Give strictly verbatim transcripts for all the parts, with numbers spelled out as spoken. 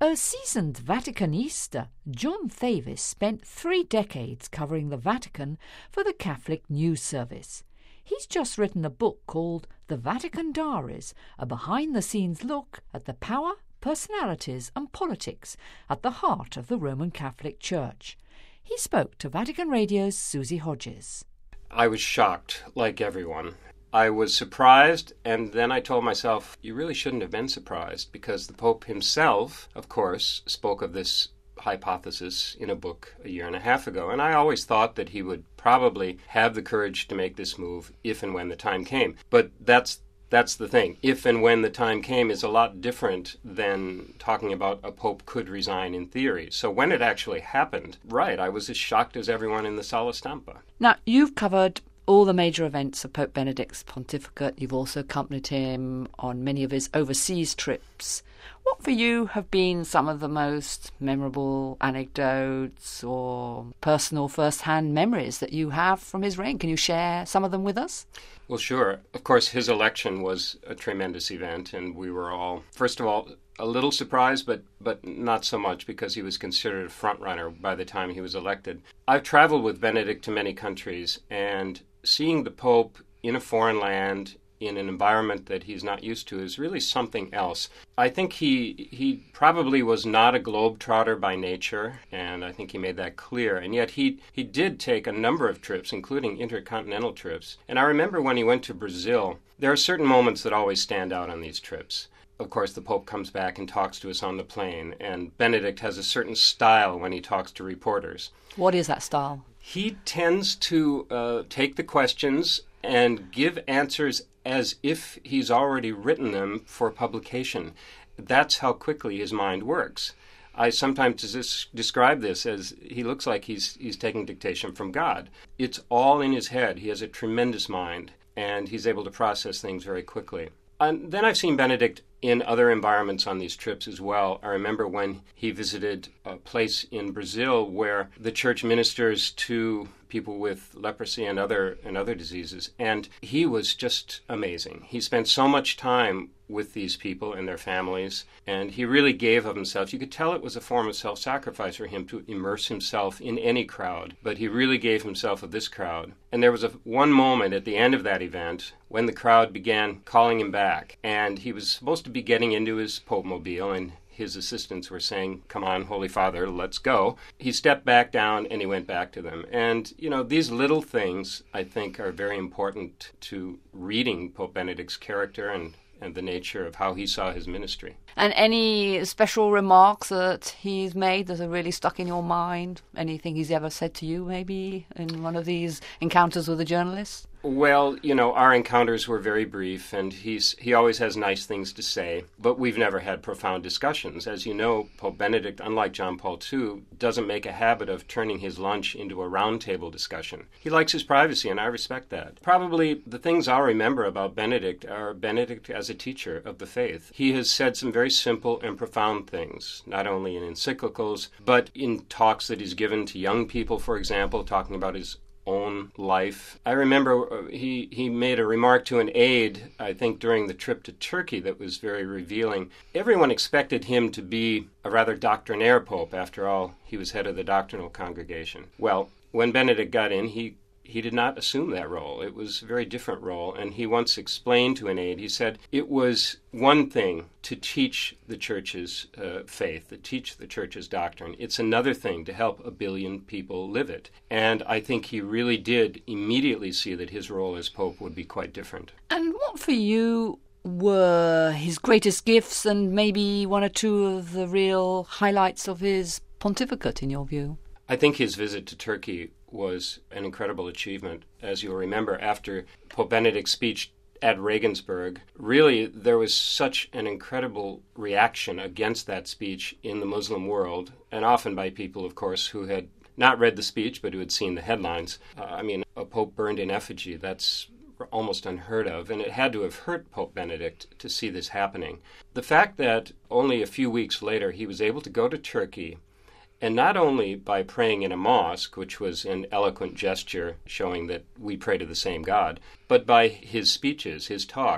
A seasoned Vaticanista, John Thavis spent three decades covering the Vatican for the Catholic News Service. He's just written a book called The Vatican Diaries, a behind-the-scenes look at the power, personalities and politics at the heart of the Roman Catholic Church. He spoke to Vatican Radio's Susie Hodges. I was shocked, like everyone. I was surprised, and then I told myself, you really shouldn't have been surprised, because the Pope himself, of course, spoke of this hypothesis in a book a year and a half ago, and I always thought that he would probably have the courage to make this move if and when the time came. But that's that's the thing. If and when the time came is a lot different than talking about a pope could resign in theory. So when it actually happened, right, I was as shocked as everyone in the Sala Stampa. Now, you've covered all the major events of Pope Benedict's pontificate. You've also accompanied him on many of his overseas trips. What for you have been some of the most memorable anecdotes or personal first-hand memories that you have from his reign? Can you share some of them with us? Well, sure. Of course, his election was a tremendous event, and we were all, first of all, a little surprised, but but not so much, because he was considered a front-runner by the time he was elected. I've traveled with Benedict to many countries, and seeing the Pope in a foreign land, in an environment that he's not used to, is really something else. I think he he probably was not a globetrotter by nature, and I think he made that clear. And yet he, he did take a number of trips, including intercontinental trips. And I remember when he went to Brazil, there are certain moments that always stand out on these trips. Of course, the Pope comes back and talks to us on the plane, and Benedict has a certain style when he talks to reporters. What is that style? He tends to uh, take the questions and give answers as if he's already written them for publication. That's how quickly his mind works. I sometimes des- describe this as he looks like he's he's taking dictation from God. It's all in his head. He has a tremendous mind, and he's able to process things very quickly. And then I've seen Benedict in other environments on these trips as well. I remember when he visited a place in Brazil where the church ministers to people with leprosy and other and other diseases, and he was just amazing. He spent so much time with these people and their families, and he really gave of himself. You could tell it was a form of self-sacrifice for him to immerse himself in any crowd, but he really gave himself of this crowd. And there was a one moment at the end of that event when the crowd began calling him back, and he was supposed to be getting into his Pope-mobile, and his assistants were saying, "Come on, Holy Father, let's go." He stepped back down and he went back to them. And, you know, these little things, I think, are very important to reading Pope Benedict's character and, and the nature of how he saw his ministry. And any special remarks that he's made that are really stuck in your mind? Anything he's ever said to you, maybe, in one of these encounters with a journalist? Well, you know, our encounters were very brief, and he's he always has nice things to say, but we've never had profound discussions. As you know, Pope Benedict, unlike John Paul the Second, doesn't make a habit of turning his lunch into a roundtable discussion. He likes his privacy, and I respect that. Probably the things I'll remember about Benedict are Benedict as a teacher of the faith. He has said some very simple and profound things, not only in encyclicals, but in talks that he's given to young people, for example, talking about his own life. I remember he, he made a remark to an aide, I think during the trip to Turkey, that was very revealing. Everyone expected him to be a rather doctrinaire pope. After all, he was head of the doctrinal congregation. Well, when Benedict got in, he He did not assume that role. It was a very different role. And he once explained to an aide, he said, it was one thing to teach the church's uh, faith, to teach the church's doctrine. It's another thing to help a billion people live it. And I think he really did immediately see that his role as Pope would be quite different. And what for you were his greatest gifts and maybe one or two of the real highlights of his pontificate, in your view? I think his visit to Turkey was an incredible achievement. As you'll remember, after Pope Benedict's speech at Regensburg, really there was such an incredible reaction against that speech in the Muslim world, and often by people, of course, who had not read the speech but who had seen the headlines. Uh, I mean, a pope burned in effigy, that's almost unheard of, and it had to have hurt Pope Benedict to see this happening. The fact that only a few weeks later he was able to go to Turkey, and not only by praying in a mosque, which was an eloquent gesture showing that we pray to the same God, but by his speeches, his talks.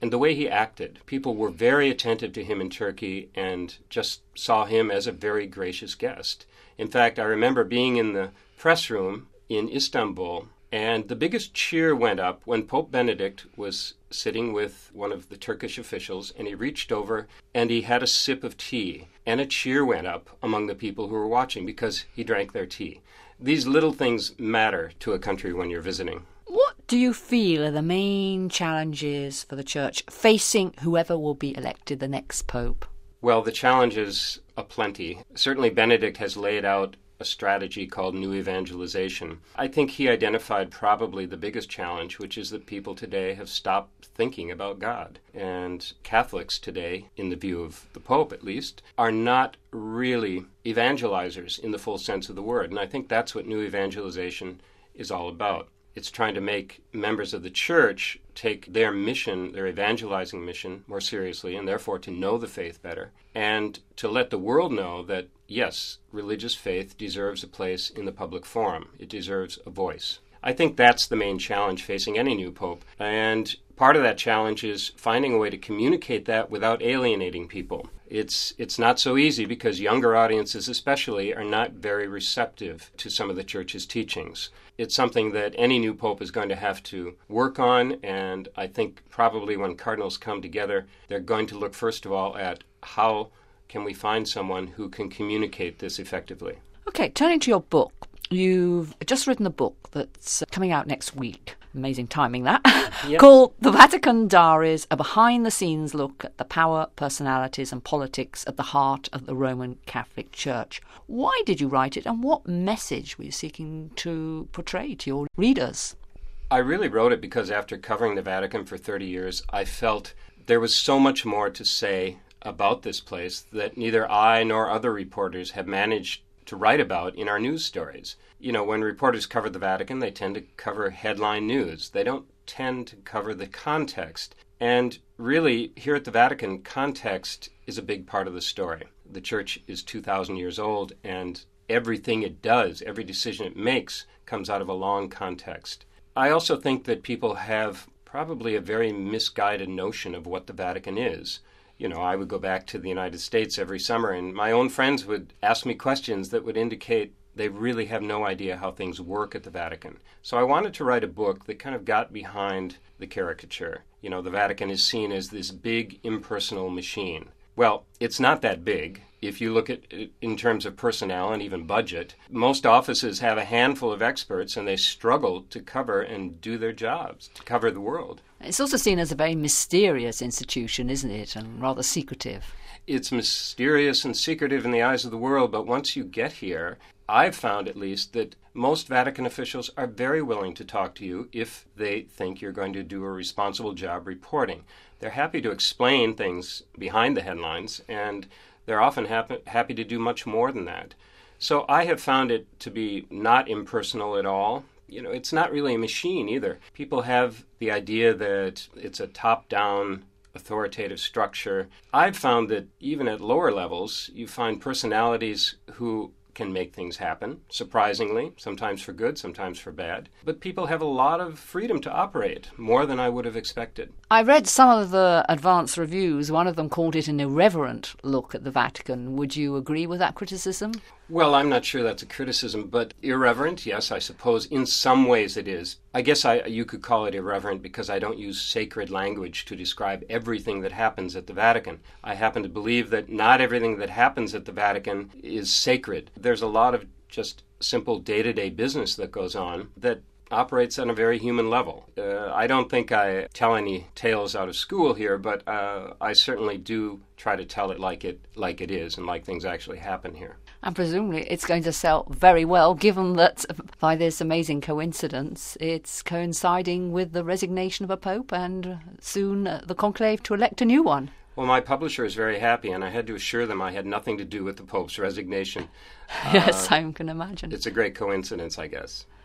and the way he acted. People were very attentive to him in Turkey and just saw him as a very gracious guest. In fact, I remember being in the press room in Istanbul, and the biggest cheer went up when Pope Benedict was sitting with one of the Turkish officials, and he reached over and he had a sip of tea, and a cheer went up among the people who were watching because he drank their tea. These little things matter to a country when you're visiting. What do you feel are the main challenges for the Church facing whoever will be elected the next Pope? Well, the challenges are plenty. Certainly Benedict has laid out a strategy called New Evangelization. I think he identified probably the biggest challenge, which is that people today have stopped thinking about God. And Catholics today, in the view of the Pope at least, are not really evangelizers in the full sense of the word. And I think that's what New Evangelization is all about. It's trying to make members of the Church take their mission, their evangelizing mission, more seriously, and therefore to know the faith better, and to let the world know that, yes, religious faith deserves a place in the public forum. It deserves a voice. I think that's the main challenge facing any new pope. And part of that challenge is finding a way to communicate that without alienating people. It's it's not so easy because younger audiences especially are not very receptive to some of the Church's teachings. It's something that any new pope is going to have to work on, and I think probably when cardinals come together, they're going to look first of all at how can we find someone who can communicate this effectively. Okay, turning to your book. You've just written a book that's coming out next week. Amazing timing, that. Yes. Called The Vatican Diaries, a behind-the-scenes look at the power, personalities and politics at the heart of the Roman Catholic Church. Why did you write it, and what message were you seeking to portray to your readers? I really wrote it because after covering the Vatican for thirty years, I felt there was so much more to say about this place that neither I nor other reporters have managed to write about in our news stories. You know, when reporters cover the Vatican, they tend to cover headline news. They don't tend to cover the context. And really, here at the Vatican, context is a big part of the story. The Church is two thousand years old, and everything it does, every decision it makes, comes out of a long context. I also think that people have probably a very misguided notion of what the Vatican is. You know, I would go back to the United States every summer, and my own friends would ask me questions that would indicate they really have no idea how things work at the Vatican. So I wanted to write a book that kind of got behind the caricature. You know, the Vatican is seen as this big, impersonal machine. Well, it's not that big. If you look at it in terms of personnel and even budget, most offices have a handful of experts, and they struggle to cover and do their jobs, to cover the world. It's also seen as a very mysterious institution, isn't it, and rather secretive. It's mysterious and secretive in the eyes of the world, but once you get here, I've found at least that most Vatican officials are very willing to talk to you if they think you're going to do a responsible job reporting. They're happy to explain things behind the headlines, and they're often happy, happy to do much more than that. So I have found it to be not impersonal at all. You know, it's not really a machine either. People have the idea that it's a top-down authoritative structure. I've found that even at lower levels, you find personalities who can make things happen, surprisingly, sometimes for good, sometimes for bad. But people have a lot of freedom to operate, more than I would have expected. I read some of the advance reviews. One of them called it an irreverent look at the Vatican. Would you agree with that criticism? Well, I'm not sure that's a criticism, but irreverent, yes, I suppose. In some ways it is. I guess I, you could call it irreverent because I don't use sacred language to describe everything that happens at the Vatican. I happen to believe that not everything that happens at the Vatican is sacred. There's a lot of just simple day-to-day business that goes on that operates on a very human level. Uh, I don't think I tell any tales out of school here, but uh, I certainly do try to tell it like it like it is and like things actually happen here. And presumably it's going to sell very well, given that by this amazing coincidence, it's coinciding with the resignation of a pope and soon uh, the conclave to elect a new one. Well, my publisher is very happy, and I had to assure them I had nothing to do with the Pope's resignation. Yes, uh, I can imagine. It's a great coincidence, I guess.